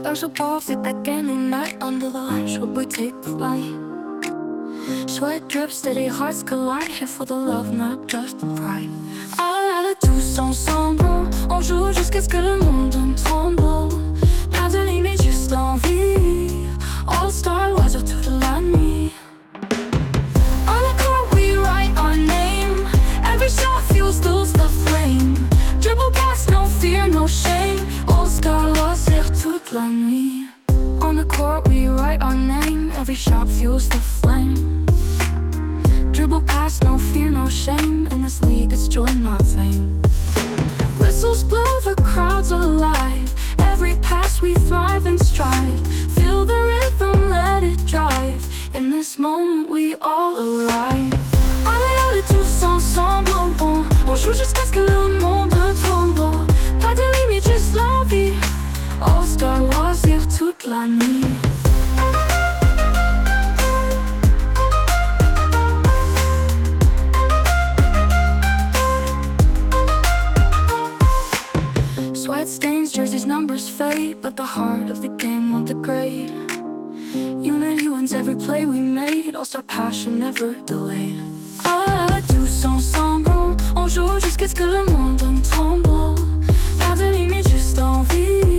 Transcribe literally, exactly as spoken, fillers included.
Un jour parfait again and night under the lights, should we take flight? Sweat drips, steady hearts collide, here for the love, not just the pride. Allez tous ensemble, on joue jusqu'à ce que le monde tremble. Pas de limite, juste l'envie. All star loisirs toute la nuit. On the court we write our name. Every shot fuels those the flame. Dribble past, no fear, no shame. All star loisirs toute la nuit. On the court we write our name. Every shot fuels the flame. Dribble past, no fear, no shame. In this league it's joy, not fame. Whistles blow, the crowd's alive. Every pass we thrive and strive. Feel the rhythm, let it drive. In this moment we all arrive. Allez, allez, tous ensemble, on, on joue jusqu'à ce que le monde tremble. Pas de limite, juste la vie. All star loisirs toute la nuit. Sweat stains, jerseys, numbers fade, but the heart of the game won't degrade. Unity wins every play we made, all-star passion never delayed. Ah, tous ensemble, on joue jusqu'à ce que le monde tremble. Pas de limite, juste envie.